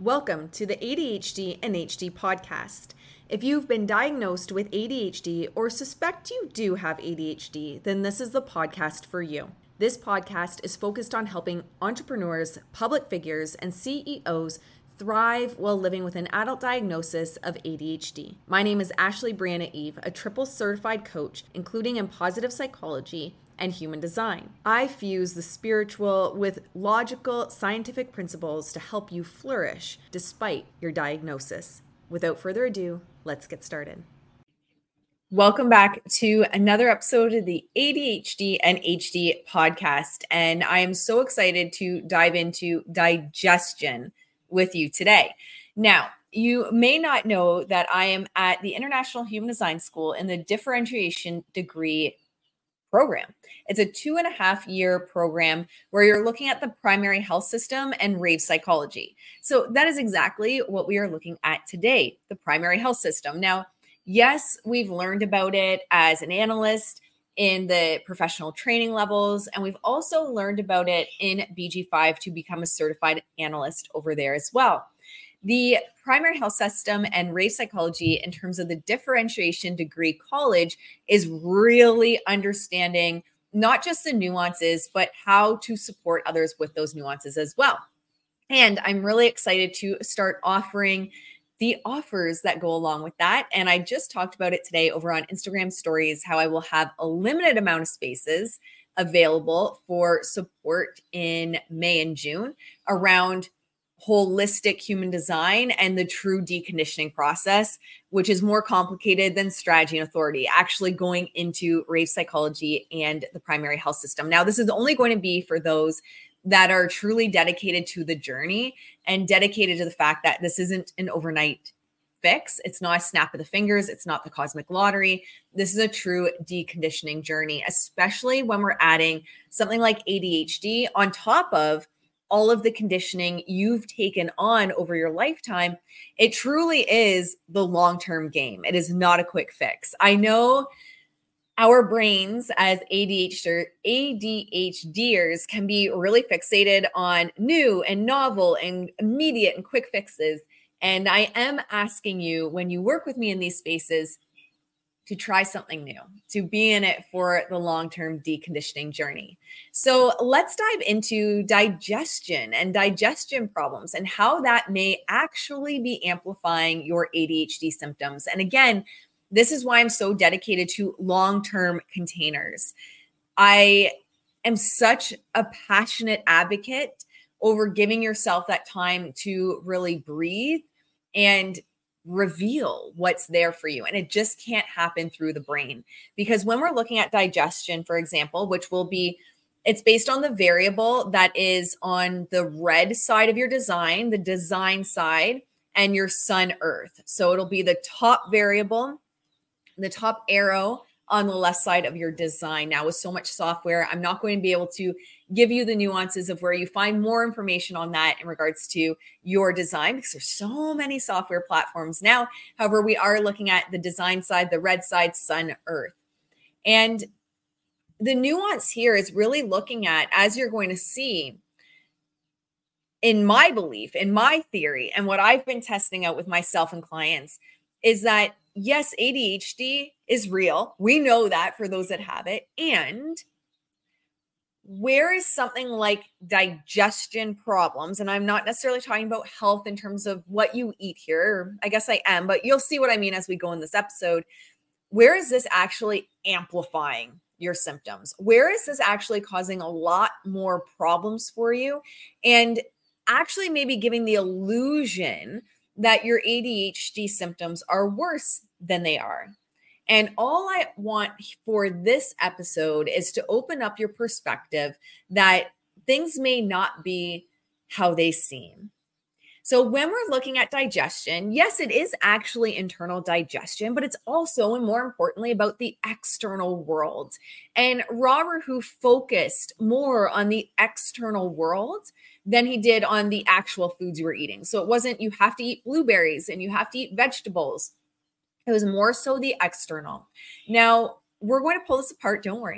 Welcome to the ADHD and HD podcast. If you've been diagnosed with ADHD or suspect you do have ADHD, then this is the podcast for you. This podcast is focused on helping entrepreneurs, public figures, and CEOs thrive while living with an adult diagnosis of ADHD. My name is Ashley Brianna Eve, a triple certified coach, including in positive psychology and human design. I fuse the spiritual with logical, scientific principles to help you flourish despite your diagnosis. Without further ado, let's get started. Welcome back to another episode of the ADHD and HD podcast. And I am so excited to dive into digestion with you today. Now, you may not know that I am at the International Human Design School in the differentiation degree program. It's a 2.5-year program where you're looking at the primary health system and rave psychology. So that is exactly what we are looking at today, the primary health system. Now, yes, we've learned about it as an analyst in the professional training levels, and we've also learned about it in BG5 to become a certified analyst over there as well. The primary health system and rave psychology in terms of the differentiation degree college is really understanding not just the nuances, but how to support others with those nuances as well. And I'm really excited to start offering the offers that go along with that. And I just talked about it today over on Instagram stories, how I will have a limited amount of spaces available for support in May and June around holistic human design and the true deconditioning process, which is more complicated than strategy and authority, actually going into rave psychology and the primary health system. Now, this is only going to be for those that are truly dedicated to the journey and dedicated to the fact that this isn't an overnight fix. It's not a snap of the fingers. It's not the cosmic lottery. This is a true deconditioning journey, especially when we're adding something like ADHD on top of all of the conditioning you've taken on over your lifetime. It truly is the long-term game. It is not a quick fix. I know our brains as ADHDers can be really fixated on new and novel and immediate and quick fixes. And I am asking you, when you work with me in these spaces, to try something new, to be in it for the long-term deconditioning journey. So let's dive into digestion and digestion problems and how that may actually be amplifying your ADHD symptoms. And again, this is why I'm so dedicated to long-term containers. I am such a passionate advocate over giving yourself that time to really breathe and reveal what's there for you. And it just can't happen through the brain. Because when we're looking at digestion, for example, which will be, it's based on the variable that is on the red side of your design, the design side, and your sun earth. So it'll be the top variable, the top arrow on the left side of your design. Now, with so much software, I'm not going to be able to give you the nuances of where you find more information on that in regards to your design, because there's so many software platforms now. However, we are looking at the design side, the red side, sun, earth. And the nuance here is really looking at, as you're going to see, in my belief, in my theory, and what I've been testing out with myself and clients, is that yes, ADHD is real. We know that for those that have it. And where is something like digestion problems? And I'm not necessarily talking about health in terms of what you eat here. I guess I am, but you'll see what I mean as we go in this episode. Where is this actually amplifying your symptoms? Where is this actually causing a lot more problems for you? And actually maybe giving the illusion that your ADHD symptoms are worse than they are. And all I want for this episode is to open up your perspective that things may not be how they seem. So when we're looking at digestion, yes, it is actually internal digestion, but it's also, and more importantly, about the external world. And Robert, who focused more on the external world than he did on the actual foods you were eating. So it wasn't, you have to eat blueberries and you have to eat vegetables. It was more so the external. Now, we're going to pull this apart, don't worry.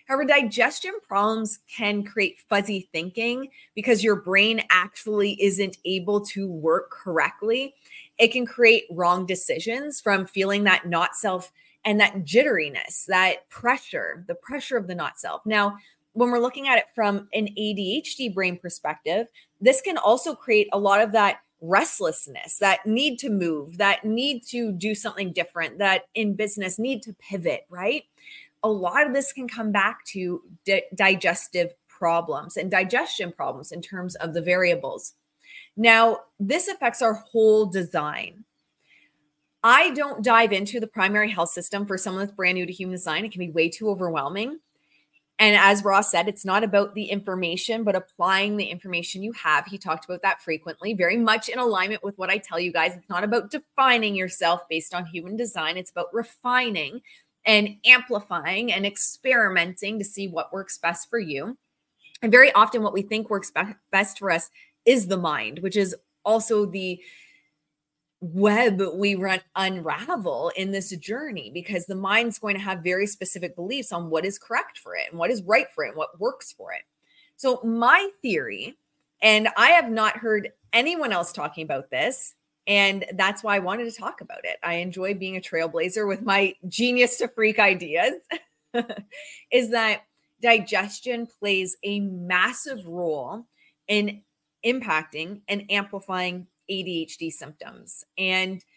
However, digestion problems can create fuzzy thinking because your brain actually isn't able to work correctly. It can create wrong decisions from feeling that not self and that jitteriness, that pressure, the pressure of the not self. Now, when we're looking at it from an ADHD brain perspective, this can also create a lot of that restlessness, that need to move, that need to do something different, that in business need to pivot, right? A lot of this can come back to digestive problems and digestion problems in terms of the variables. Now, this affects our whole design. I don't dive into the primary health system for someone that's brand new to human design. It can be way too overwhelming. And as Ross said, it's not about the information, but applying the information you have. He talked about that frequently, very much in alignment with what I tell you guys. It's not about defining yourself based on human design. It's about refining and amplifying and experimenting to see what works best for you. And very often what we think works best for us is the mind, which is also the web we unravel in this journey, because the mind's going to have very specific beliefs on what is correct for it and what is right for it and what works for it. So my theory, and I have not heard anyone else talking about this, and that's why I wanted to talk about it. I enjoy being a trailblazer with my genius to freak ideas, is that digestion plays a massive role in impacting and amplifying ADHD symptoms. And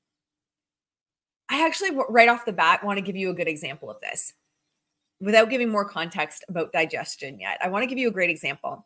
I actually, right off the bat, want to give you a good example of this without giving more context about digestion yet. I want to give you a great example.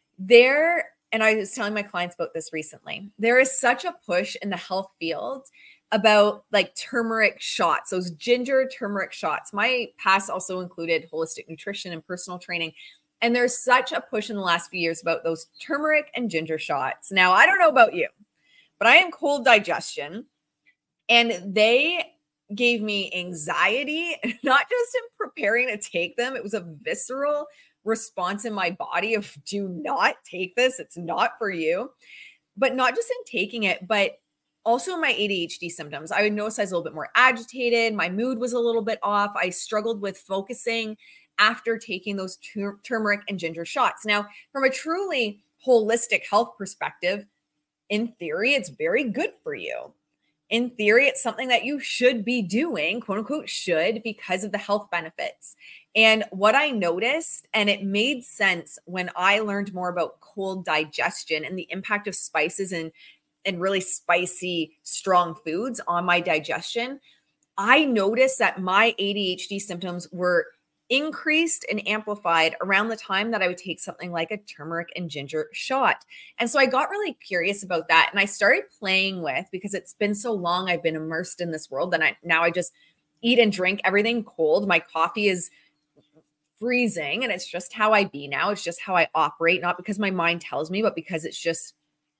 And I was telling my clients about this recently, there is such a push in the health field about like turmeric shots, those ginger turmeric shots. My past also included holistic nutrition and personal training. And there's such a push in the last few years about those turmeric and ginger shots. Now, I don't know about you, but I am cold digestion, and they gave me anxiety, not just in preparing to take them. It was a visceral response in my body of, do not take this. It's not for you. But not just in taking it, but also my ADHD symptoms. I would notice I was a little bit more agitated. My mood was a little bit off. I struggled with focusing after taking those turmeric and ginger shots. Now, from a truly holistic health perspective, in theory, it's very good for you. In theory, it's something that you should be doing, quote unquote, should, because of the health benefits. And what I noticed, and it made sense when I learned more about cold digestion and the impact of spices and really spicy, strong foods on my digestion, I noticed that my ADHD symptoms were increased and amplified around the time that I would take something like a turmeric and ginger shot. And so I got really curious about that. And I started playing with, because it's been so long I've been immersed in this world, that now I just eat and drink everything cold. My coffee is freezing, and it's just how I be now. It's just how I operate, not because my mind tells me, but because it's just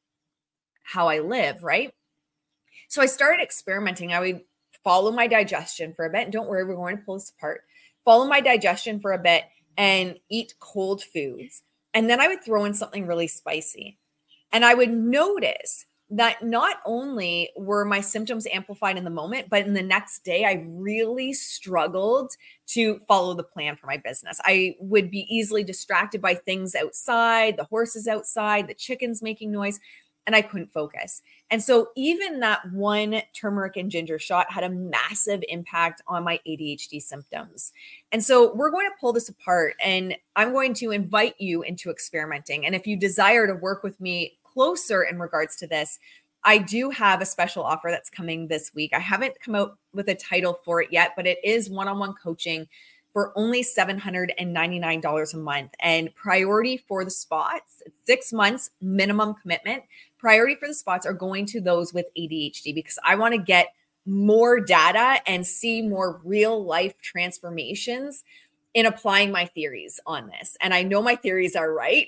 how I live, right? So I started experimenting. I would follow my digestion for a bit. And don't worry, we're going to pull this apart. Follow my digestion for a bit and eat cold foods. And then I would throw in something really spicy. And I would notice that not only were my symptoms amplified in the moment, but in the next day, I really struggled to follow the plan for my business. I would be easily distracted by things outside, the horses outside, the chickens making noise, and I couldn't focus. And so even that one turmeric and ginger shot had a massive impact on my ADHD symptoms. And so we're going to pull this apart, and I'm going to invite you into experimenting. And if you desire to work with me closer in regards to this, I do have a special offer that's coming this week. I haven't come out with a title for it yet, but it is one-on-one coaching for only $799 a month. And priority for the spots, 6 months minimum commitment. Priority for the spots are going to those with ADHD, because I want to get more data and see more real life transformations in applying my theories on this. And I know my theories are right.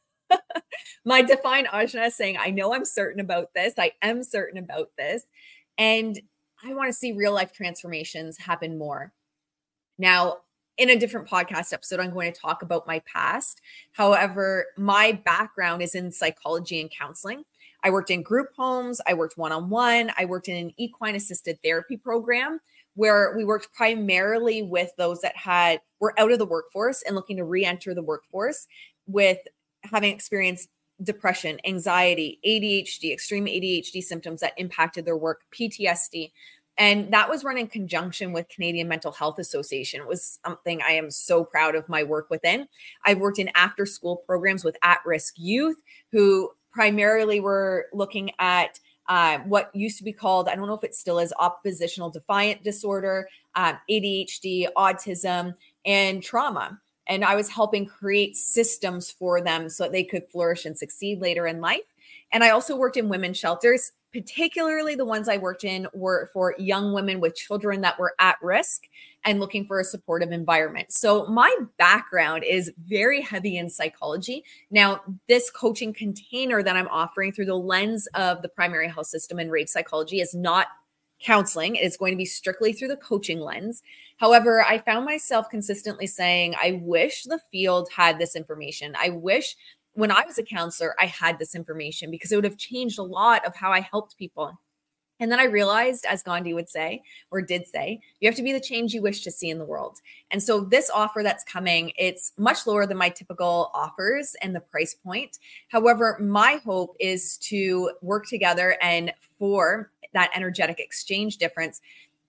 My divine Ajna is saying, I know I'm certain about this. I am certain about this. And I want to see real life transformations happen more. Now, in a different podcast episode, I'm going to talk about my past. However, my background is in psychology and counseling. I worked in group homes. I worked one-on-one. I worked in an equine assisted therapy program where we worked primarily with those that were out of the workforce and looking to re-enter the workforce with having experienced depression, anxiety, ADHD, extreme ADHD symptoms that impacted their work, PTSD. And that was run in conjunction with Canadian Mental Health Association. It was something I am so proud of my work within. I've worked in after school programs with at-risk youth who primarily were looking at what used to be called, I don't know if it still is, oppositional defiant disorder, ADHD, autism, and trauma. And I was helping create systems for them so that they could flourish and succeed later in life. And I also worked in women's shelters. Particularly the ones I worked in were for young women with children that were at risk and looking for a supportive environment. So my background is very heavy in psychology. Now, this coaching container that I'm offering through the lens of the primary health system and rave psychology is not counseling. It's going to be strictly through the coaching lens. However, I found myself consistently saying, I wish the field had this information. I wish when I was a counselor, I had this information because it would have changed a lot of how I helped people. And then I realized, as Gandhi would say, or did say, you have to be the change you wish to see in the world. And so this offer that's coming, it's much lower than my typical offers and the price point. However, my hope is to work together and for that energetic exchange difference,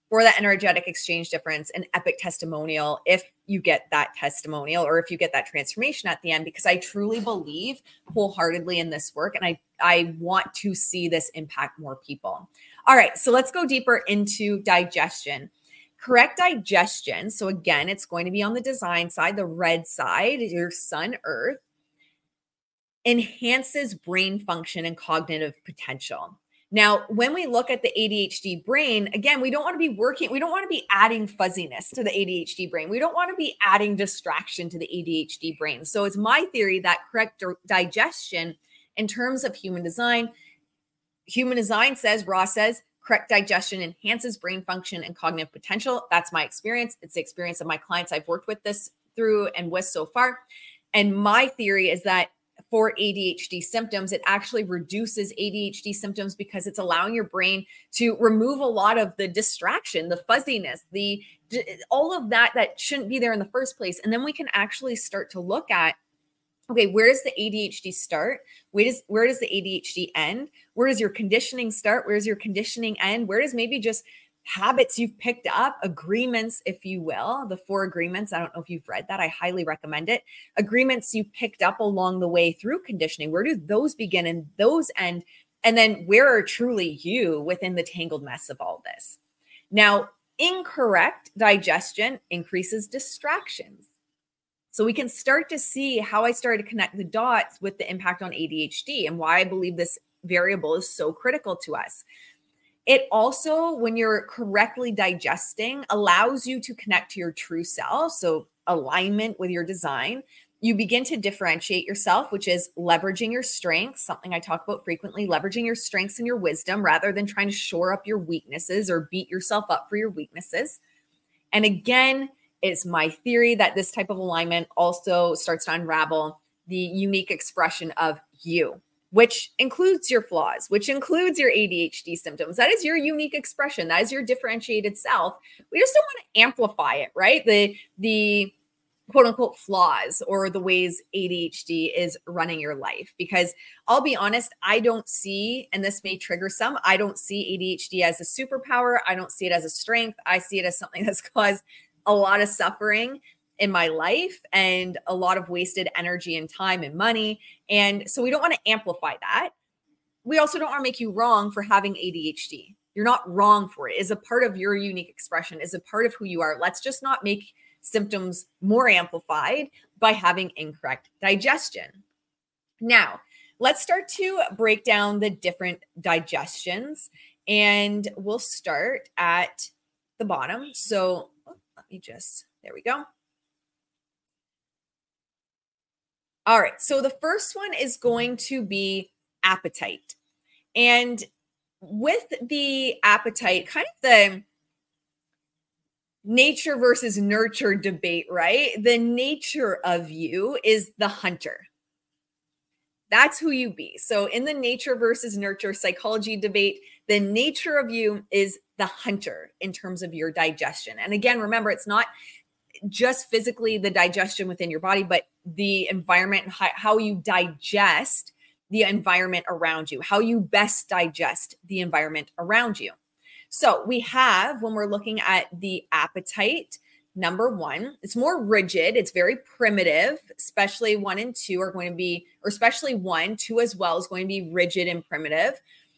an epic testimonial if you get that testimonial or if you get that transformation at the end, because I truly believe wholeheartedly in this work and I want to see this impact more people. All right, so let's go deeper into digestion. Correct digestion. So again, it's going to be on the design side, the red side, your sun, earth, enhances brain function and cognitive potential. Now, when we look at the ADHD brain, again, we don't want to be adding fuzziness to the ADHD brain. We don't want to be adding distraction to the ADHD brain. So it's my theory that correct digestion in terms of human design says, Ross says, correct digestion enhances brain function and cognitive potential. That's my experience. It's the experience of my clients I've worked with this through and with so far. And my theory is that for ADHD symptoms, it actually reduces ADHD symptoms because it's allowing your brain to remove a lot of the distraction, the fuzziness, all of that shouldn't be there in the first place. And then we can actually start to look at, okay, where does the ADHD start? Where does the ADHD end? Where does your conditioning start? Where does your conditioning end? Where does maybe just habits you've picked up, agreements, if you will, the 4 agreements. I don't know if you've read that. I highly recommend it. Agreements you picked up along the way through conditioning. Where do those begin and those end? And then where are truly you within the tangled mess of all this? Now, incorrect digestion increases distractions. So we can start to see how I started to connect the dots with the impact on ADHD and why I believe this variable is so critical to us. It also, when you're correctly digesting, allows you to connect to your true self. So alignment with your design. You begin to differentiate yourself, which is leveraging your strengths, something I talk about frequently, leveraging your strengths and your wisdom rather than trying to shore up your weaknesses or beat yourself up for your weaknesses. And again, it's my theory that this type of alignment also starts to unravel the unique expression of you, which includes your flaws, which includes your ADHD symptoms. That is your unique expression. That is your differentiated self. We just don't want to amplify it, right? The quote unquote flaws or the ways ADHD is running your life. Because I'll be honest, I don't see, and this may trigger some, I don't see ADHD as a superpower. I don't see it as a strength. I see it as something that's caused a lot of suffering in my life and a lot of wasted energy and time and money. And so we don't want to amplify that. We also don't want to make you wrong for having ADHD. You're not wrong for it. It's a part of your unique expression, is a part of who you are. Let's just not make symptoms more amplified by having incorrect digestion. Now, let's start to break down the different digestions, and we'll start at the bottom. So there we go. All right. So the first one is going to be appetite. And with the appetite, kind of the nature versus nurture debate, right? The nature of you is the hunter. That's who you be. So in the nature versus nurture psychology debate, the nature of you is the hunter in terms of your digestion. And again, remember, it's not just physically the digestion within your body, but the environment, how you digest the environment around you, how you best digest the environment around you. So we have, when we're looking at the appetite, number one, it's more rigid. It's very primitive, especially 1 and 2 are going to be, or especially 1, 2 as well is going to be rigid and primitive.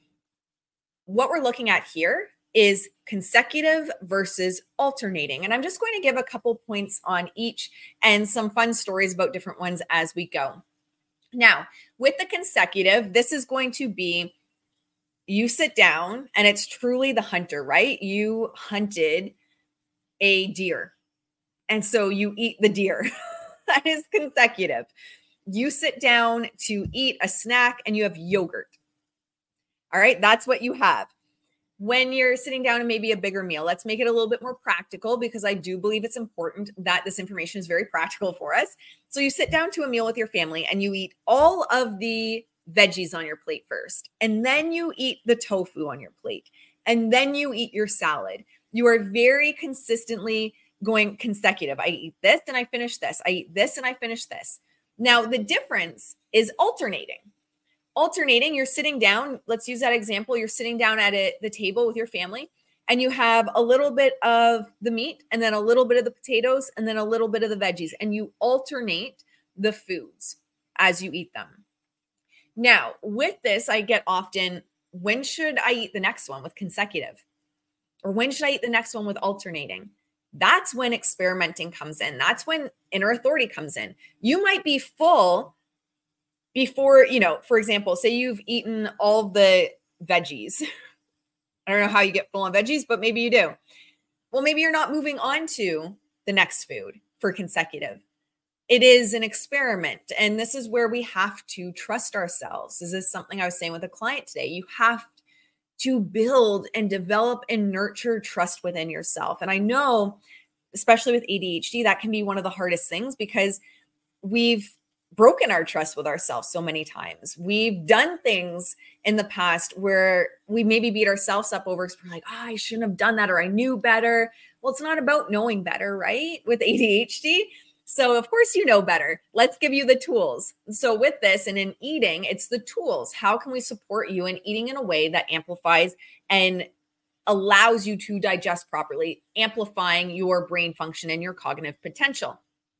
What we're looking at here is consecutive versus alternating. And I'm just going to give a couple points on each and some fun stories about different ones as we go. Now, with the consecutive, this is going to be you sit down and it's truly the hunter, right? You hunted a deer. And so you eat the deer. That is consecutive. You sit down to eat a snack and you have yogurt. All right, that's what you have. When you're sitting down and maybe a bigger meal, let's make it a little bit more practical because I do believe it's important that this information is very practical for us. So you sit down to a meal with your family and you eat all of the veggies on your plate first, and then you eat the tofu on your plate, and then you eat your salad. You are very consistently going consecutive. I eat this and I finish this. I eat this and I finish this. Now, the difference is alternating. Alternating, you're sitting down. Let's use that example. You're sitting down at the table with your family and you have a little bit of the meat and then a little bit of the potatoes and then a little bit of the veggies, and you alternate the foods as you eat them. Now, with this, I get often, when should I eat the next one with consecutive? Or when should I eat the next one with alternating? That's when experimenting comes in. That's when inner authority comes in. You might be full before, for example, say you've eaten all the veggies. I don't know how you get full on veggies, but maybe you do. Well, maybe you're not moving on to the next food for consecutive. It is an experiment. And this is where we have to trust ourselves. This is something I was saying with a client today. You have to build and develop and nurture trust within yourself. And I know, especially with ADHD, that can be one of the hardest things because we've broken our trust with ourselves so many times. We've done things in the past where we maybe beat ourselves up over because we're like, I shouldn't have done that, or I knew better. Well, it's not about knowing better, right? With ADHD. So of course, you know better. Let's give you the tools. So with this and in eating, it's the tools. How can we support you in eating in a way that amplifies and allows you to digest properly, amplifying your brain function and your cognitive potential?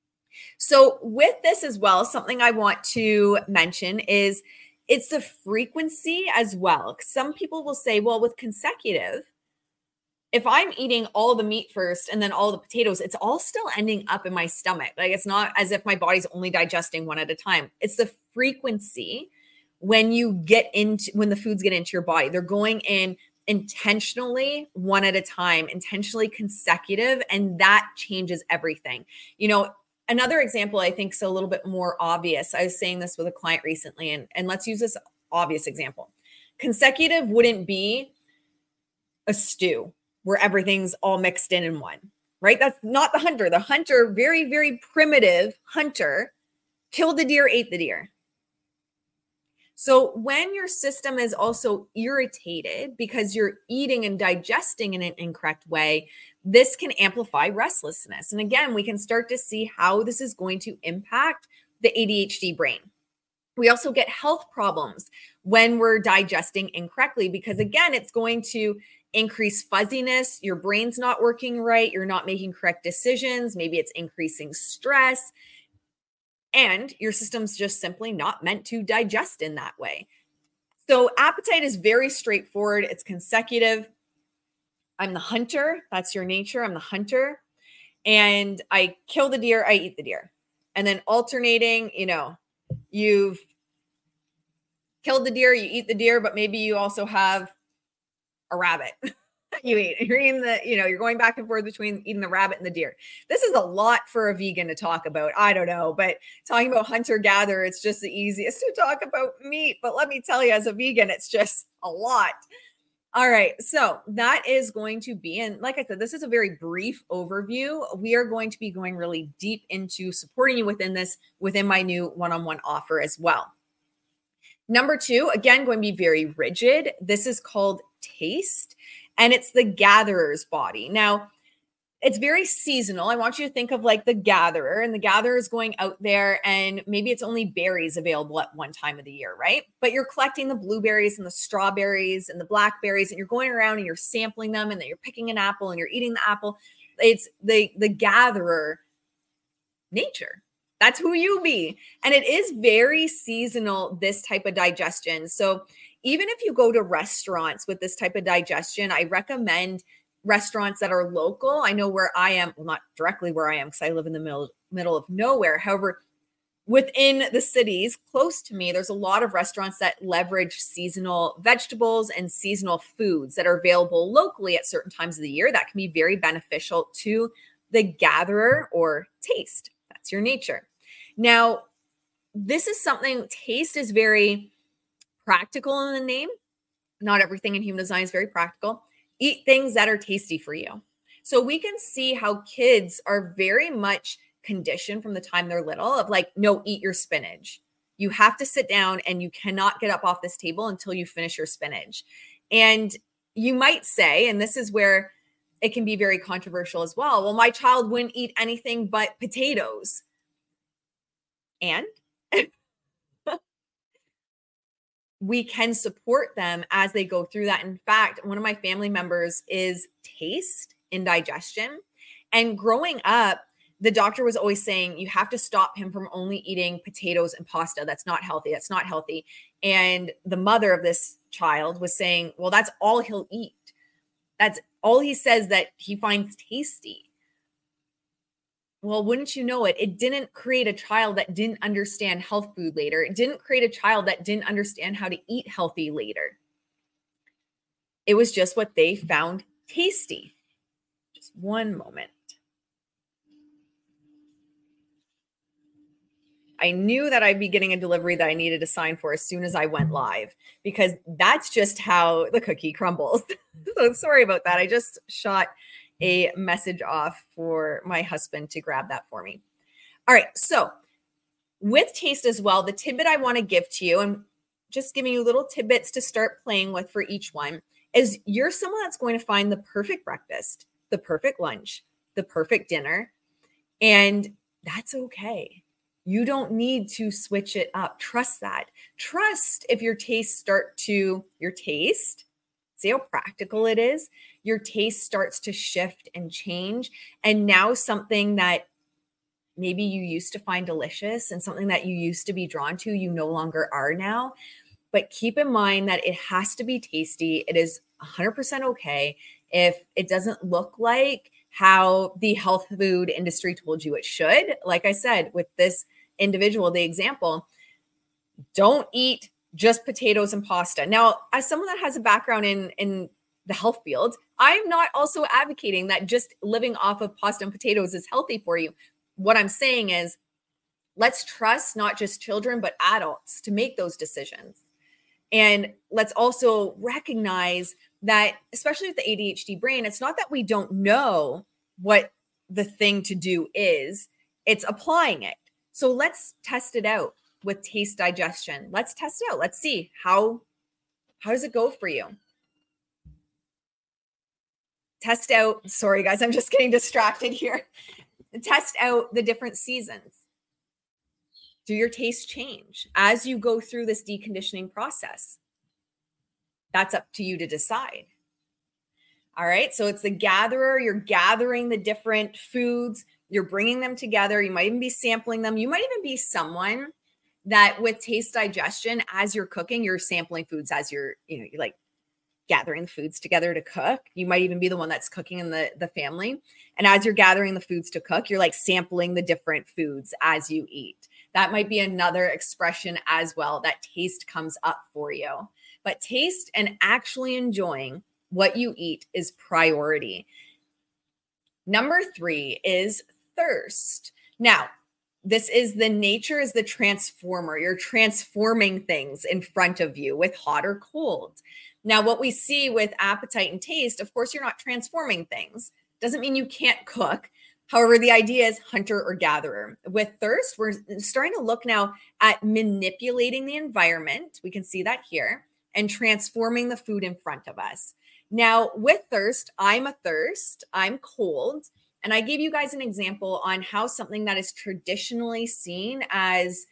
So with this as well, something I want to mention is it's the frequency as well. Some people will say, well, with consecutive, if I'm eating all the meat first and then all the potatoes, it's all still ending up in my stomach. Like, it's not as if my body's only digesting one at a time. It's the frequency when the foods get into your body. They're going in intentionally one at a time, intentionally consecutive, and that changes everything. Another example I think is a little bit more obvious. I was saying this with a client recently, and let's use this obvious example. Consecutive wouldn't be a stew where everything's all mixed in one, right? That's not the hunter. The hunter, very, very primitive hunter, killed the deer, ate the deer. So when your system is also irritated because you're eating and digesting in an incorrect way, this can amplify restlessness. And again, we can start to see how this is going to impact the ADHD brain. We also get health problems when we're digesting incorrectly because, again, it's going to increase fuzziness. Your brain's not working right. You're not making correct decisions. Maybe it's increasing stress. And your system's just simply not meant to digest in that way. So appetite is very straightforward. It's consecutive. I'm the hunter. That's your nature. I'm the hunter. And I kill the deer. I eat the deer. And then alternating, you've killed the deer, you eat the deer, but maybe you also have a rabbit. You're eating you're going back and forth between eating the rabbit and the deer. This is a lot for a vegan to talk about. I don't know, but talking about hunter-gatherer, it's just the easiest to talk about meat. But let me tell you, as a vegan, it's just a lot. All right. So that is going to be, and like I said, this is a very brief overview. We are going to be going really deep into supporting you within my new one-on-one offer as well. Number 2, again, going to be very rigid. This is called taste. and it's the gatherer's body. Now, it's very seasonal. I want you to think of like the gatherer, and the gatherer is going out there, and maybe it's only berries available at one time of the year, right? But you're collecting the blueberries and the strawberries and the blackberries, and you're going around and you're sampling them, and then you're picking an apple and you're eating the apple. It's the gatherer nature. That's who you be. And it is very seasonal, this type of digestion. So even if you go to restaurants with this type of digestion, I recommend restaurants that are local. I know where I am, well, not directly where I am because I live in the middle of nowhere. However, within the cities close to me, there's a lot of restaurants that leverage seasonal vegetables and seasonal foods that are available locally at certain times of the year that can be very beneficial to the gatherer or taste. That's your nature. Now, this is something, taste is very practical in the name. Not everything in human design is very practical. Eat things that are tasty for you. So we can see how kids are very much conditioned from the time they're little of like, no, eat your spinach. You have to sit down and you cannot get up off this table until you finish your spinach. And you might say, and this is where it can be very controversial as well, my child wouldn't eat anything but potatoes. And we can support them as they go through that. In fact, one of my family members is taste in digestion. And growing up, the doctor was always saying, you have to stop him from only eating potatoes and pasta. That's not healthy. That's not healthy. And the mother of this child was saying, well, that's all he'll eat. That's all he says that he finds tasty. Well, wouldn't you know it? It didn't create a child that didn't understand health food later. It didn't create a child that didn't understand how to eat healthy later. It was just what they found tasty. Just one moment. I knew that I'd be getting a delivery that I needed to sign for as soon as I went live, because that's just how the cookie crumbles. So sorry about that. I just shot a message off for my husband to grab that for me. All right. So with taste as well, the tidbit I want to give to you, and just giving you little tidbits to start playing with for each one, is you're someone that's going to find the perfect breakfast, the perfect lunch, the perfect dinner, and that's okay. You don't need to switch it up. Trust that. Trust if your taste, see how practical it is? Your taste starts to shift and change. And now something that maybe you used to find delicious and something that you used to be drawn to, you no longer are now. But keep in mind that it has to be tasty. It is 100% okay if it doesn't look like how the health food industry told you it should. Like I said, with this individual, the example, don't eat just potatoes and pasta. Now, as someone that has a background in the health field, I'm not also advocating that just living off of pasta and potatoes is healthy for you. What I'm saying is, let's trust not just children, but adults to make those decisions. And let's also recognize that, especially with the ADHD brain, it's not that we don't know what the thing to do is, it's applying it. So let's test it out with taste digestion. Let's test it out. Let's see how does it go for you? Test out, sorry guys, I'm just getting distracted here. Test out the different seasons. Do your tastes change as you go through this deconditioning process? That's up to you to decide. All right, so it's the gatherer. You're gathering the different foods. You're bringing them together. You might even be sampling them. You might even be someone that with taste digestion, as you're cooking, you're sampling foods as you're like gathering the foods together to cook. You might even be the one that's cooking in the family. And as you're gathering the foods to cook, you're like sampling the different foods as you eat. That might be another expression as well, that taste comes up for you. But taste and actually enjoying what you eat is priority. Number 3 is thirst. Now, this is the nature is the transformer. You're transforming things in front of you with hot or cold. Now, what we see with appetite and taste, of course, you're not transforming things. Doesn't mean you can't cook. However, the idea is hunter or gatherer. With thirst, we're starting to look now at manipulating the environment. We can see that here. and transforming the food in front of us. Now, with thirst, I'm cold. And I gave you guys an example on how something that is traditionally seen as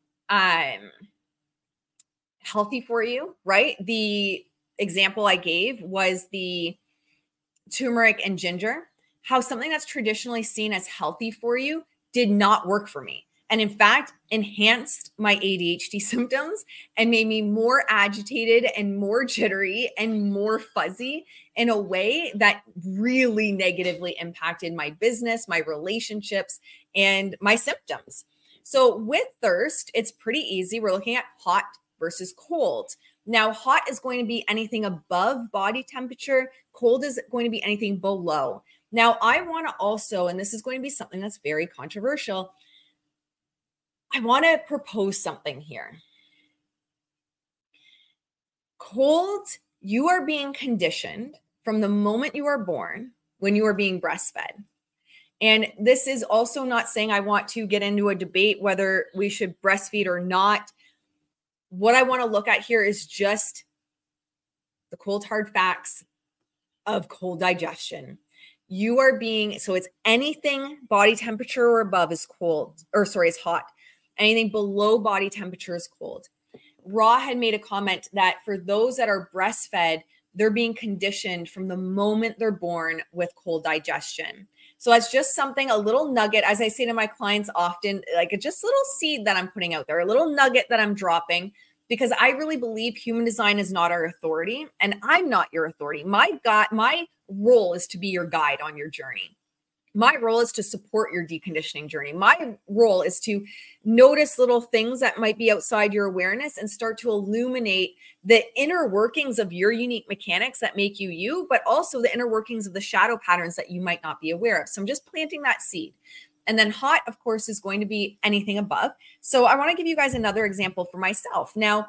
healthy for you, right? The example I gave was the turmeric and ginger, how something that's traditionally seen as healthy for you did not work for me. And in fact, enhanced my ADHD symptoms and made me more agitated and more jittery and more fuzzy in a way that really negatively impacted my business, my relationships, and my symptoms. So with thirst, it's pretty easy. We're looking at hot versus cold. Now, hot is going to be anything above body temperature. Cold is going to be anything below. Now, I want to also, and this is going to be something that's very controversial, I want to propose something here. Cold, you are being conditioned from the moment you are born when you are being breastfed. And this is also not saying I want to get into a debate whether we should breastfeed or not. What I want to look at here is just the cold hard facts of cold digestion. You are being, so it's anything body temperature or above is cold, is hot. Anything below body temperature is cold. Ra had made a comment that for those that are breastfed, they're being conditioned from the moment they're born with cold digestion. So it's just something, a little nugget, as I say to my clients often, like a just little seed that I'm putting out there, a little nugget that I'm dropping, because I really believe human design is not our authority and I'm not your authority. My role is to be your guide on your journey. My role is to support your deconditioning journey. My role is to notice little things that might be outside your awareness and start to illuminate the inner workings of your unique mechanics that make you you, but also the inner workings of the shadow patterns that you might not be aware of. So I'm just planting that seed. And then hot, of course, is going to be anything above. So I want to give you guys another example for myself. Now,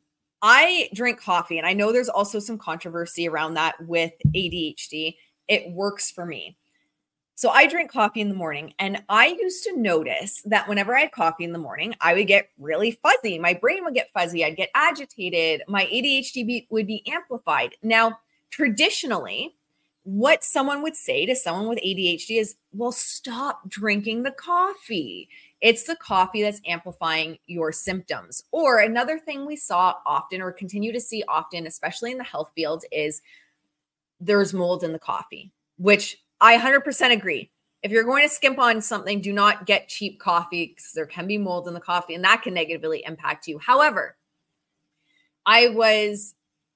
I drink coffee, and I know there's also some controversy around that with ADHD. It works for me. So I drink coffee in the morning, and I used to notice that whenever I had coffee in the morning, I would get really fuzzy. My brain would get fuzzy. I'd get agitated. My ADHD would be amplified. Now, traditionally, what someone would say to someone with ADHD is, well, stop drinking the coffee. It's the coffee that's amplifying your symptoms. Or another thing we saw often or continue to see often, especially in the health field, is there's mold in the coffee, which I 100% agree. If you're going to skimp on something, do not get cheap coffee because there can be mold in the coffee and that can negatively impact you. However, I was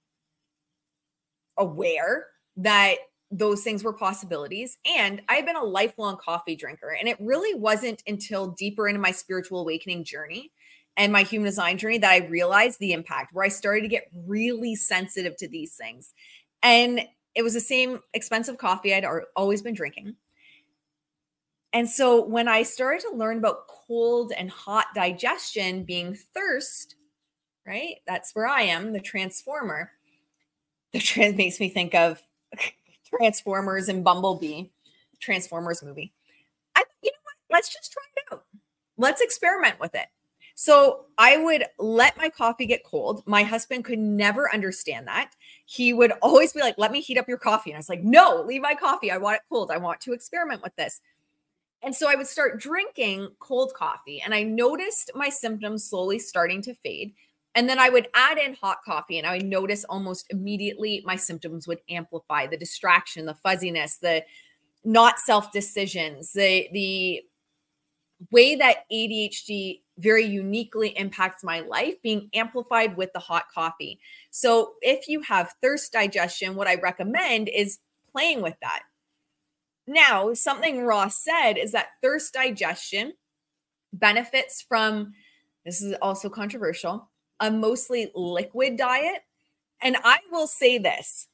aware that those things were possibilities. And I've been a lifelong coffee drinker. And it really wasn't until deeper into my spiritual awakening journey and my human design journey that I realized the impact, where I started to get really sensitive to these things. And it was the same expensive coffee I'd always been drinking. And so when I started to learn about cold and hot digestion being thirst, right? That's where I am, the transformer. The trans makes me think of Transformers and Bumblebee, Transformers movie. I thought, you know what? Let's just try it out. Let's experiment with it. So I would let my coffee get cold. My husband could never understand that. He would always be like, let me heat up your coffee. And I was like, no, leave my coffee. I want it cold. I want to experiment with this. And so I would start drinking cold coffee and I noticed my symptoms slowly starting to fade. And then I would add in hot coffee and I would notice almost immediately my symptoms would amplify, the distraction, the fuzziness, the not self-decisions, the way that ADHD very uniquely impacts my life being amplified with the hot coffee. So if you have thirst digestion, what I recommend is playing with that. Now, something Ross said is that thirst digestion benefits from, this is also controversial, a mostly liquid diet. And I will say this.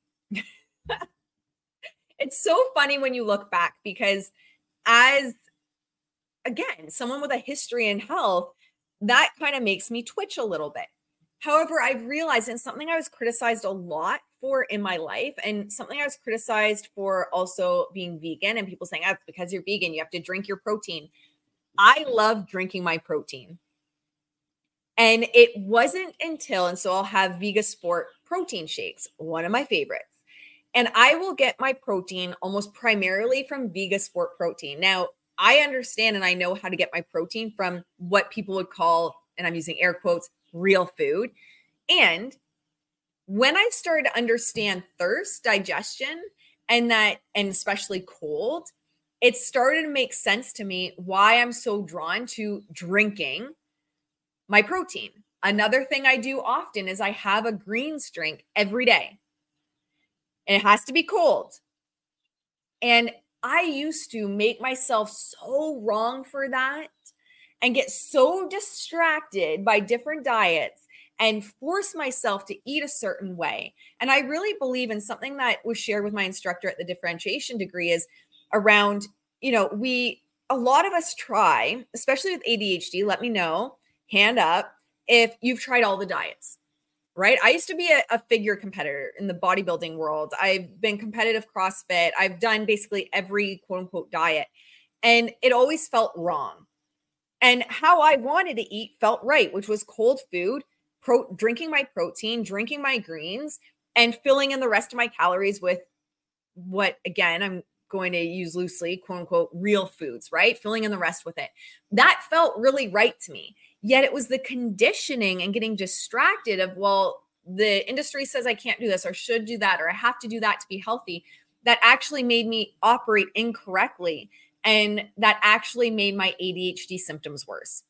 It's so funny when you look back because as, again, someone with a history in health, that kind of makes me twitch a little bit. However, I've realized, and something I was criticized a lot for in my life, and something I was criticized for also being vegan, and people saying, oh, it's because you're vegan, you have to drink your protein. I love drinking my protein. And it wasn't until, and so I'll have VegaSport protein shakes, one of my favorites. And I will get my protein almost primarily from VegaSport protein. Now, I understand and I know how to get my protein from what people would call, and I'm using air quotes, real food. And when I started to understand thirst, digestion, and especially cold, it started to make sense to me why I'm so drawn to drinking my protein. Another thing I do often is I have a greens drink every day. And it has to be cold. And I used to make myself so wrong for that and get so distracted by different diets and force myself to eat a certain way. And I really believe in something that was shared with my instructor at the differentiation degree is around, a lot of us try, especially with ADHD, let me know, hand up, if you've tried all the diets. Right? I used to be a figure competitor in the bodybuilding world. I've been competitive CrossFit. I've done basically every quote unquote diet, and it always felt wrong. And how I wanted to eat felt right, which was cold food, drinking my protein, drinking my greens, and filling in the rest of my calories with what, again, I'm going to use loosely, quote unquote, real foods, right? Filling in the rest with it. That felt really right to me. Yet it was the conditioning and getting distracted of, well, the industry says I can't do this or should do that, or I have to do that to be healthy, that actually made me operate incorrectly. And that actually made my ADHD symptoms worse.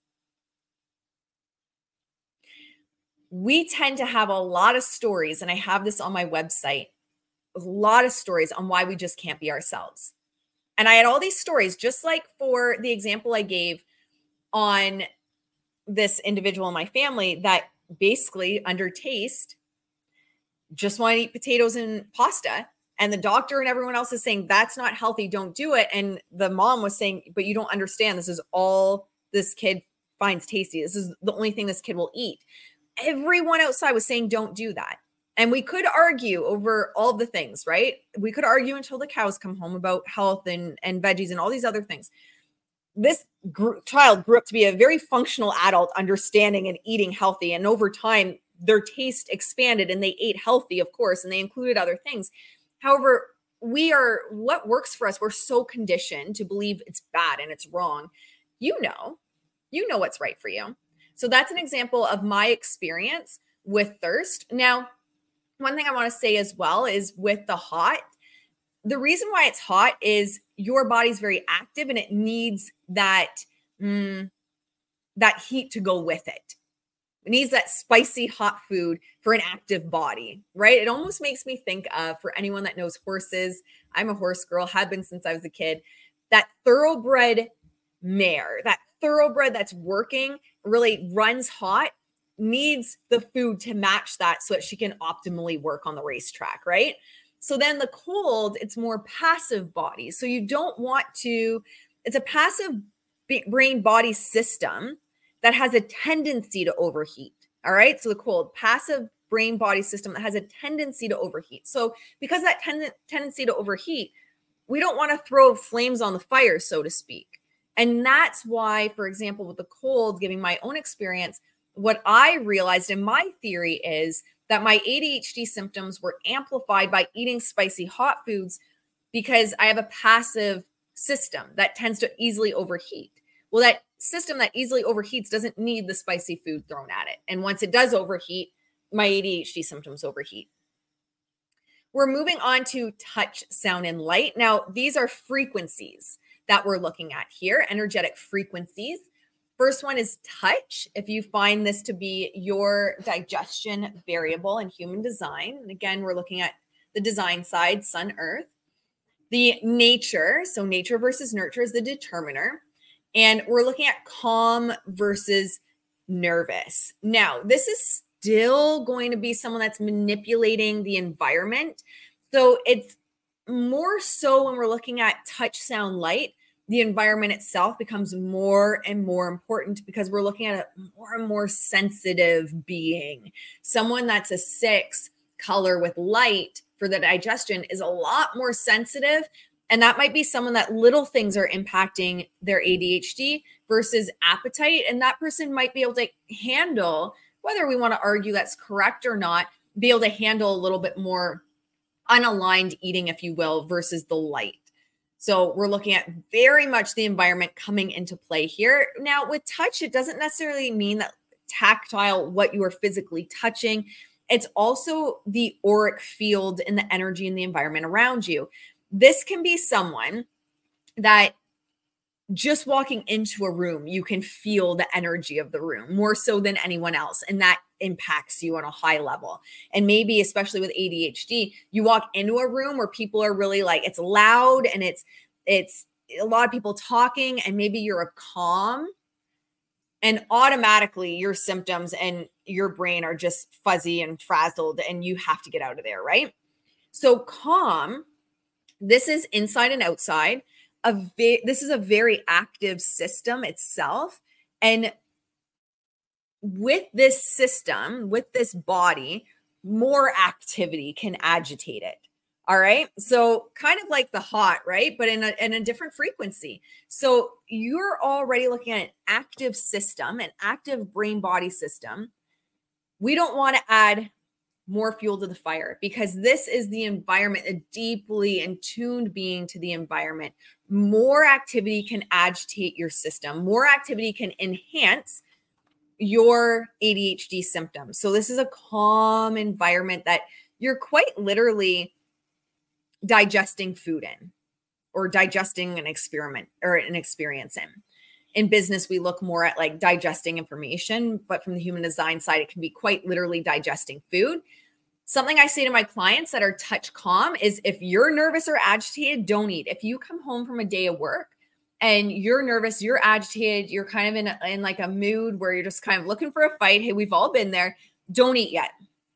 We tend to have a lot of stories, and I have this on my website, a lot of stories on why we just can't be ourselves. And I had all these stories, just like for the example I gave on this individual in my family that basically under taste just want to eat potatoes and pasta. And the doctor and everyone else is saying, that's not healthy, don't do it. And the mom was saying, but you don't understand. This is all this kid finds tasty. This is the only thing this kid will eat. Everyone outside was saying, don't do that. And we could argue over all the things, right? We could argue until the cows come home about health and veggies and all these other things. This child grew up to be a very functional adult, understanding and eating healthy. And over time, their taste expanded and they ate healthy, of course, and they included other things. However, what works for us, we're so conditioned to believe it's bad and it's wrong. You know what's right for you. So that's an example of my experience with thirst. Now, one thing I want to say as well is with the hot, the reason why it's hot is your body's very active and it needs that heat to go with it. It needs that spicy hot food for an active body, right? It almost makes me think of, for anyone that knows horses, I'm a horse girl, have been since I was a kid, that thoroughbred mare, that thoroughbred that's working, really runs hot, needs the food to match that so that she can optimally work on the racetrack, right? So then the cold, it's more passive body. So you don't want to, it's a passive brain body system that has a tendency to overheat. All right. So the cold, passive brain body system that has a tendency to overheat. So because that tendency to overheat, we don't want to throw flames on the fire, so to speak. And that's why, for example, with the cold, giving my own experience, what I realized in my theory is that my ADHD symptoms were amplified by eating spicy hot foods because I have a passive system that tends to easily overheat. Well, that system that easily overheats doesn't need the spicy food thrown at it. And once it does overheat, my ADHD symptoms overheat. We're moving on to touch, sound, and light. Now, these are frequencies that we're looking at here, energetic frequencies. First one is touch. If you find this to be your digestion variable in human design, and again, we're looking at the design side, sun, earth. The nature, so nature versus nurture is the determiner. And we're looking at calm versus nervous. Now, this is still going to be someone that's manipulating the environment. So it's more so when we're looking at touch, sound, light, the environment itself becomes more and more important because we're looking at a more and more sensitive being. Someone that's a 6 color with light for the digestion is a lot more sensitive And that might be someone that little things are impacting their ADHD versus appetite. And that person might be able to handle, whether we want to argue that's correct or not, be able to handle a little bit more unaligned eating, if you will, versus the light. So we're looking at very much the environment coming into play here. Now, with touch, it doesn't necessarily mean that tactile, what you are physically touching. It's also the auric field and the energy in the environment around you. This can be someone that just walking into a room, you can feel the energy of the room more so than anyone else. And that impacts you on a high level. And maybe, especially with ADHD, you walk into a room where people are really like, it's loud and it's a lot of people talking, and maybe you're a calm, and automatically your symptoms and your brain are just fuzzy and frazzled and you have to get out of there, right? So calm, this is inside and outside. This is a very active system itself. And with this system, with this body, more activity can agitate it. All right. So kind of like the hot, right? But in a different frequency. So you're already looking at an active system, an active brain body system. We don't want to add more fuel to the fire, because this is the environment, a deeply in tuned being to the environment. More activity can agitate your system. More activity can enhance your ADHD symptoms. So this is a calm environment that you're quite literally digesting food in, or digesting an experiment or an experience in. In business, we look more at like digesting information, but from the human design side, it can be quite literally digesting food. Something I say to my clients that are touch calm is, if you're nervous or agitated, don't eat. If you come home from a day of work and you're nervous, you're agitated, you're kind of in like a mood where you're just kind of looking for a fight. Hey, we've all been there. Don't eat yet.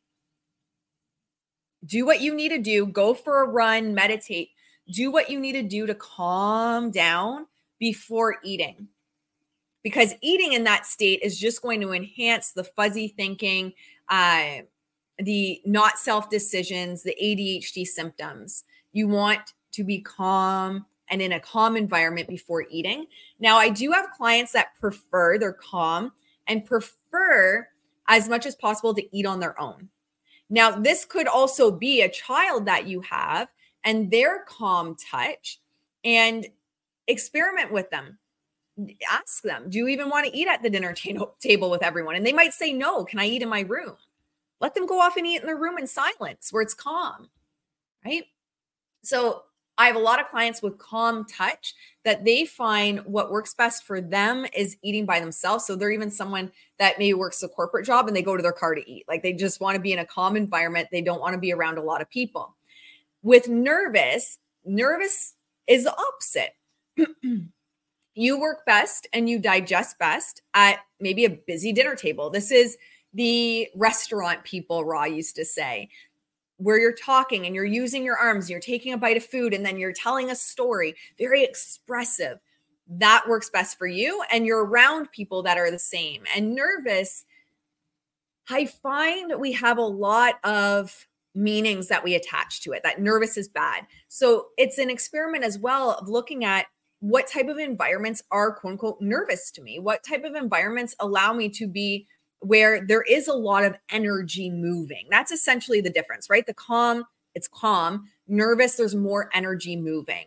Do what you need to do. Go for a run, meditate. Do what you need to do to calm down before eating. Because eating in that state is just going to enhance the fuzzy thinking, the not self decisions, the ADHD symptoms. You want to be calm and in a calm environment before eating. Now, I do have clients that prefer, they're calm and prefer as much as possible to eat on their own. Now, this could also be a child that you have and their calm touch, and experiment with them. Ask them, do you even want to eat at the dinner table with everyone? And they might say, no, can I eat in my room? Let them go off and eat in their room in silence where it's calm, right? So I have a lot of clients with calm touch that they find what works best for them is eating by themselves. So they're even someone that maybe works a corporate job and they go to their car to eat. Like they just want to be in a calm environment. They don't want to be around a lot of people. With nervous is the opposite. You work best and you digest best at maybe a busy dinner table. This is the restaurant people Ra used to say, where you're talking and you're using your arms, you're taking a bite of food, and then you're telling a story, very expressive. That works best for you. And you're around people that are the same. And nervous, I find we have a lot of meanings that we attach to it, that nervous is bad. So it's an experiment as well of looking at what type of environments are quote unquote nervous to me. What type of environments allow me to be where there is a lot of energy moving. That's essentially the difference, right? The calm, it's calm. Nervous, there's more energy moving.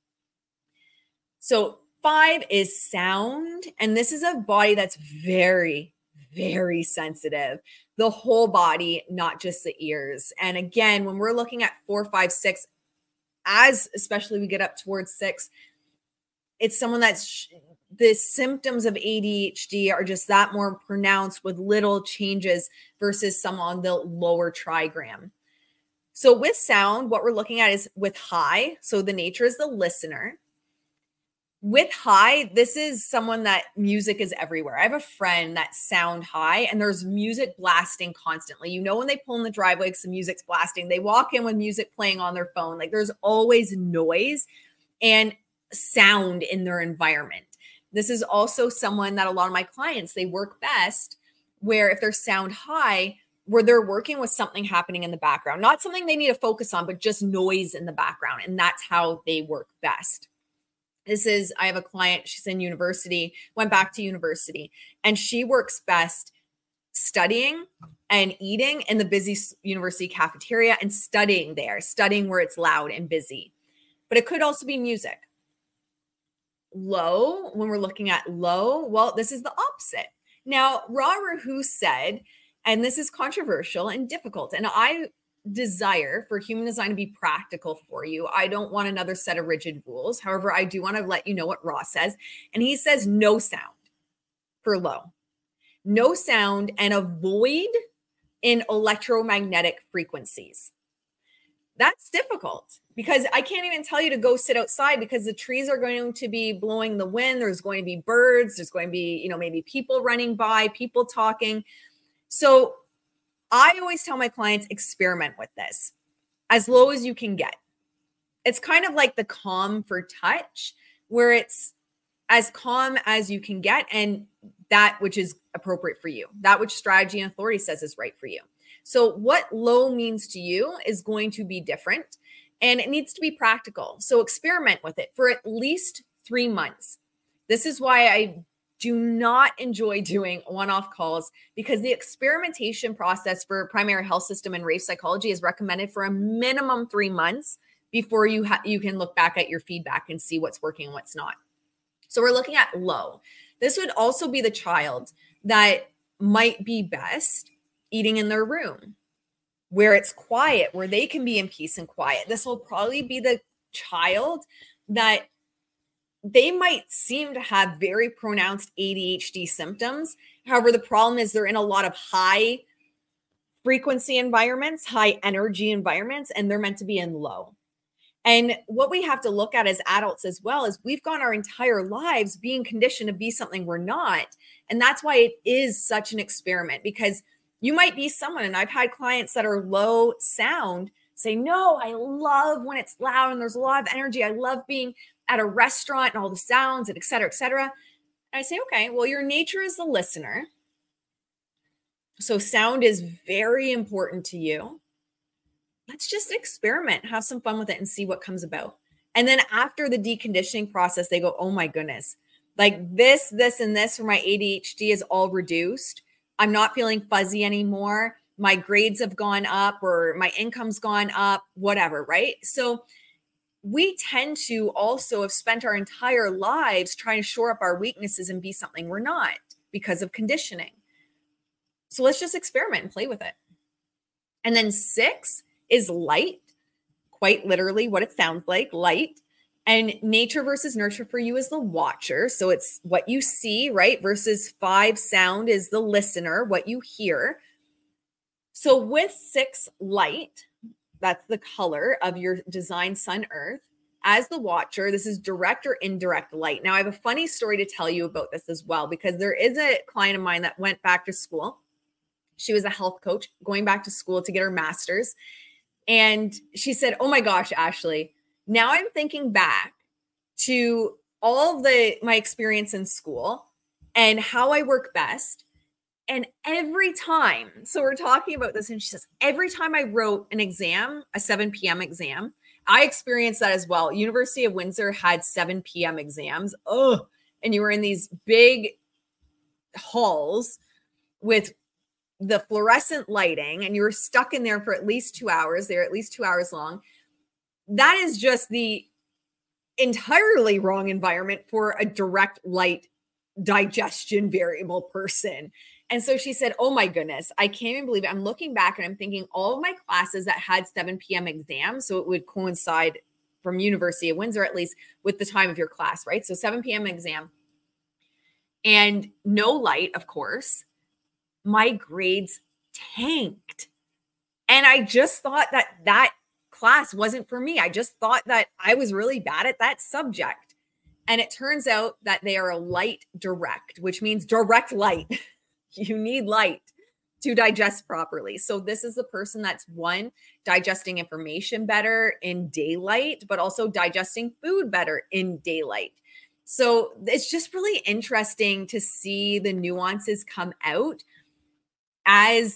So 5 is sound. And this is a body that's very, very sensitive. The whole body, not just the ears. And again, when we're looking at 4, 5, 6, as especially we get up towards 6, it's someone that's the symptoms of ADHD are just that more pronounced with little changes versus someone on the lower trigram. So with sound, what we're looking at is with high. So the nature is the listener. With high, this is someone that music is everywhere. I have a friend that sound high and there's music blasting constantly. You know, when they pull in the driveway, some music's blasting. They walk in with music playing on their phone. Like there's always noise and sound in their environment. This is also someone that a lot of my clients, they work best where if they're sound high, where they're working with something happening in the background, not something they need to focus on, but just noise in the background. And that's how they work best. I have a client, she's in university, went back to university, and she works best studying and eating in the busy university cafeteria and studying where it's loud and busy. But it could also be music. Low, when we're looking at low, well, this is the opposite. Now, Ra Uru Hu said, and this is controversial and difficult, and I desire for human design to be practical for you. I don't want another set of rigid rules. However, I do want to let you know what Ra says. And he says no sound for low. No sound and avoid in electromagnetic frequencies. That's difficult because I can't even tell you to go sit outside because the trees are going to be blowing the wind. There's going to be birds. There's going to be, maybe people running by, people talking. So I always tell my clients, experiment with this as low as you can get. It's kind of like the calm for touch, where it's as calm as you can get and that which is appropriate for you, that which strategy and authority says is right for you. So what low means to you is going to be different and it needs to be practical. So experiment with it for at least 3 months. This is why I do not enjoy doing one-off calls, because the experimentation process for primary health system and Rafe psychology is recommended for a minimum 3 months before you can look back at your feedback and see what's working and what's not. So we're looking at low. This would also be the child that might be best eating in their room where it's quiet, where they can be in peace and quiet. This will probably be the child that they might seem to have very pronounced ADHD symptoms. However, the problem is they're in a lot of high frequency environments, high energy environments, and they're meant to be in low. And what we have to look at as adults as well is we've gone our entire lives being conditioned to be something we're not. And that's why it is such an experiment, because you might be someone, and I've had clients that are low sound say, no, I love when it's loud and there's a lot of energy. I love being at a restaurant and all the sounds and et cetera, et cetera. And I say, okay, well, your nature is the listener. So sound is very important to you. Let's just experiment, have some fun with it and see what comes about. And then after the deconditioning process, they go, oh my goodness, like this, and this for my ADHD is all reduced. I'm not feeling fuzzy anymore. My grades have gone up or my income's gone up, whatever, right? So we tend to also have spent our entire lives trying to shore up our weaknesses and be something we're not because of conditioning. So let's just experiment and play with it. And then 6 is light, quite literally what it sounds like, light. And nature versus nurture for you is the watcher. So it's what you see, right? Versus 5 sound is the listener, what you hear. So with 6 light, that's the color of your design sun earth. As the watcher, this is direct or indirect light. Now I have a funny story to tell you about this as well, because there is a client of mine that went back to school. She was a health coach going back to school to get her master's. And she said, oh my gosh, Ashley, now I'm thinking back to all my experience in school and how I work best. And every time, so we're talking about this, and she says, every time I wrote an exam, a 7 p.m. exam, I experienced that as well. University of Windsor had 7 p.m. exams. Oh, and you were in these big halls with the fluorescent lighting, and you were stuck in there for at least 2 hours. They're at least 2 hours long. That is just the entirely wrong environment for a direct light digestion variable person. And so she said, oh my goodness, I can't even believe it. I'm looking back and I'm thinking all of my classes that had 7 p.m. exams, so it would coincide from University of Windsor, at least with the time of your class, right? So 7 p.m. exam and no light, of course, my grades tanked. And I just thought that class wasn't for me. I just thought that I was really bad at that subject. And it turns out that they are a light direct, which means direct light. You need light to digest properly. So this is the person that's one, digesting information better in daylight, but also digesting food better in daylight. So it's just really interesting to see the nuances come out as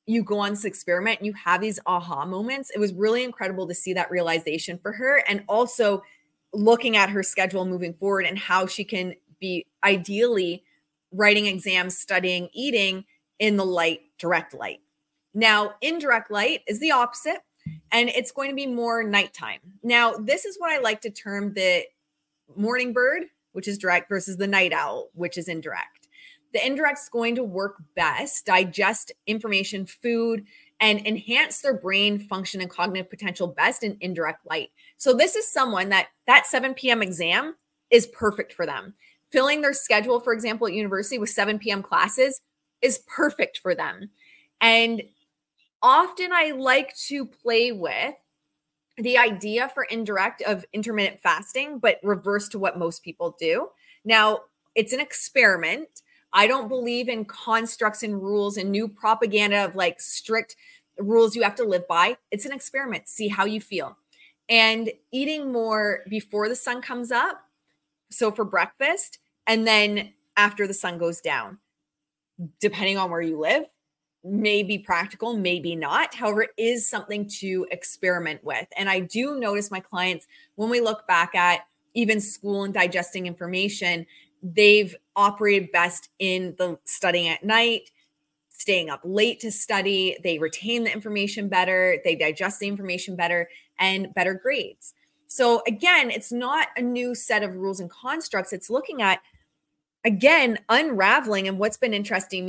you go on this experiment and you have these aha moments. It was really incredible to see that realization for her, and also looking at her schedule moving forward and how she can be ideally writing exams, studying, eating in the light, direct light. Now, indirect light is the opposite, and it's going to be more nighttime. Now, this is what I like to term the morning bird, which is direct, versus the night owl, which is indirect. The indirect is going to work best, digest information, food, and enhance their brain function and cognitive potential best in indirect light. So this is someone that 7 p.m. exam is perfect for them. Filling their schedule, for example, at university with 7 p.m. classes is perfect for them. And often I like to play with the idea for indirect of intermittent fasting, but reverse to what most people do. Now, it's an experiment. I don't believe in constructs and rules and new propaganda of like strict rules you have to live by. It's an experiment. See how you feel. And eating more before the sun comes up, so for breakfast, and then after the sun goes down, depending on where you live, may be practical, maybe not. However, it is something to experiment with. And I do notice my clients, when we look back at even school and digesting information, they've operated best in the studying at night, staying up late to study. They retain the information better, they digest the information better, and better grades. So again, it's not a new set of rules and constructs. It's looking at, again, unraveling. And what's been interesting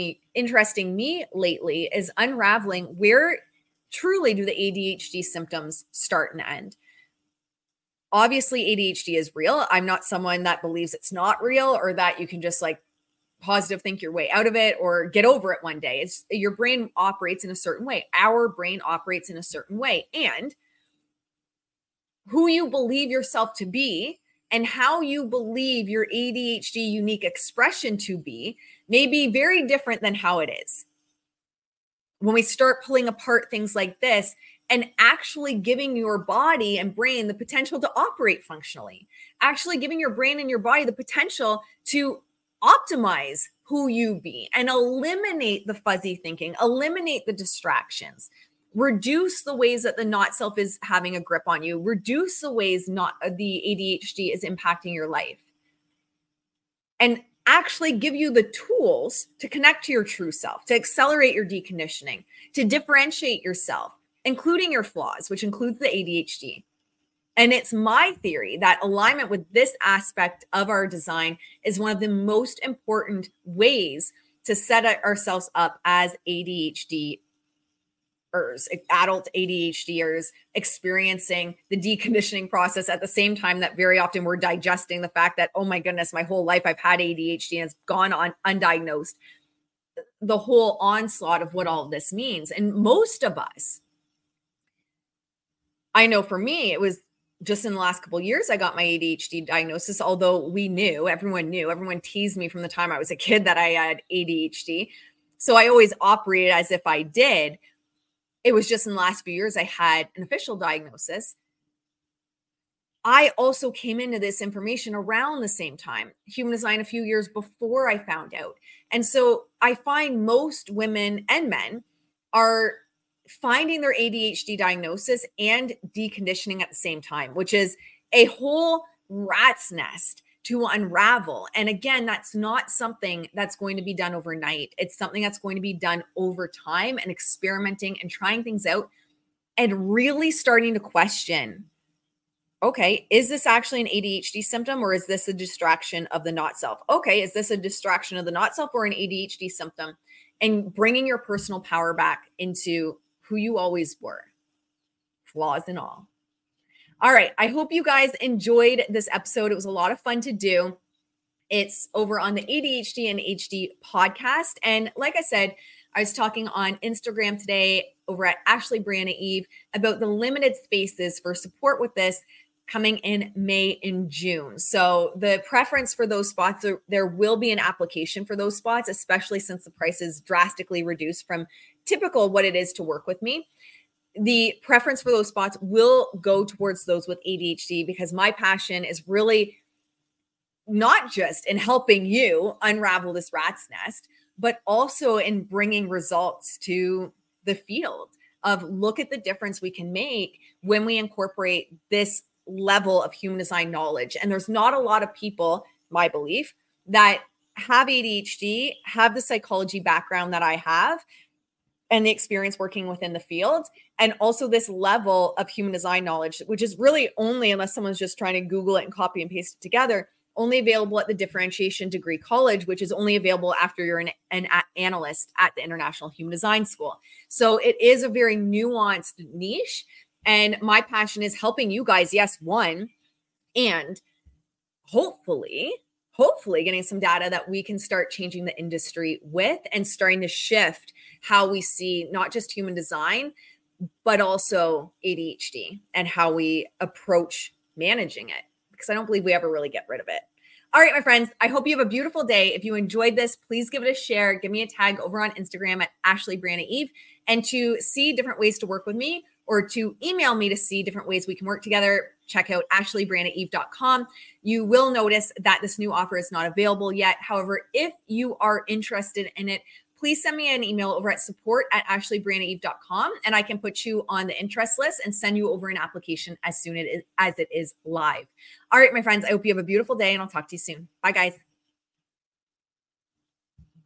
me lately is unraveling where truly do the ADHD symptoms start and end. Obviously, ADHD is real. I'm not someone that believes it's not real or that you can just like positive think your way out of it or get over it one day. It's your brain operates in a certain way. Our brain operates in a certain way. And who you believe yourself to be and how you believe your ADHD unique expression to be may be very different than how it is. When we start pulling apart things like this and actually giving your body and brain the potential to operate functionally, actually giving your brain and your body the potential to optimize who you be and eliminate the fuzzy thinking, eliminate the distractions, reduce the ways that the not self is having a grip on you, reduce the ways not the ADHD is impacting your life, and actually give you the tools to connect to your true self, to accelerate your deconditioning, to differentiate yourself, including your flaws, which includes the ADHD. And it's my theory that alignment with this aspect of our design is one of the most important ways to set ourselves up as ADHDers, adult ADHDers, experiencing the deconditioning process at the same time that very often we're digesting the fact that, oh my goodness, my whole life I've had ADHD and it's gone on undiagnosed. The whole onslaught of what all of this means. And most of us, I know for me, it was just in the last couple of years, I got my ADHD diagnosis, although everyone teased me from the time I was a kid that I had ADHD. So I always operated as if I did. It was just in the last few years I had an official diagnosis. I also came into this information around the same time, human design a few years before I found out. And so I find most women and men are finding their ADHD diagnosis and deconditioning at the same time, which is a whole rat's nest to unravel. And again, that's not something that's going to be done overnight. It's something that's going to be done over time and experimenting and trying things out and really starting to question, okay, is this actually an ADHD symptom or is this a distraction of the not self? Okay, is this a distraction of the not self or an ADHD symptom? And bringing your personal power back into who you always were, flaws and all. All right. I hope you guys enjoyed this episode. It was a lot of fun to do. It's over on the ADHD and HD podcast. And like I said, I was talking on Instagram today over at Ashley Brianna Eve about the limited spaces for support with this coming in May and June. So the preference for those spots, there will be an application for those spots, especially since the price is drastically reduced from typical what it is to work with me. The preference for those spots will go towards those with ADHD because my passion is really not just in helping you unravel this rat's nest, but also in bringing results to the field of look at the difference we can make when we incorporate this level of human design knowledge. And there's not a lot of people, my belief, that have ADHD, have the psychology background that I have, and the experience working within the field, and also this level of human design knowledge, which is really only, unless someone's just trying to Google it and copy and paste it together, only available at the differentiation degree college, which is only available after you're an analyst at the International Human Design School. So it is a very nuanced niche. And my passion is helping you guys, yes, one, and hopefully getting some data that we can start changing the industry with and starting to shift how we see not just human design, but also ADHD and how we approach managing it, because I don't believe we ever really get rid of it. All right, my friends, I hope you have a beautiful day. If you enjoyed this, please give it a share. Give me a tag over on Instagram at Ashley Brianna Eve. And to see different ways to work with me, or to email me to see different ways we can work together, check out ashleybriannaeve.com. You will notice that this new offer is not available yet. However, if you are interested in it, please send me an email over at support@ashleybriannaeve.com, and I can put you on the interest list and send you over an application as soon as it is live. All right, my friends, I hope you have a beautiful day, and I'll talk to you soon. Bye, guys.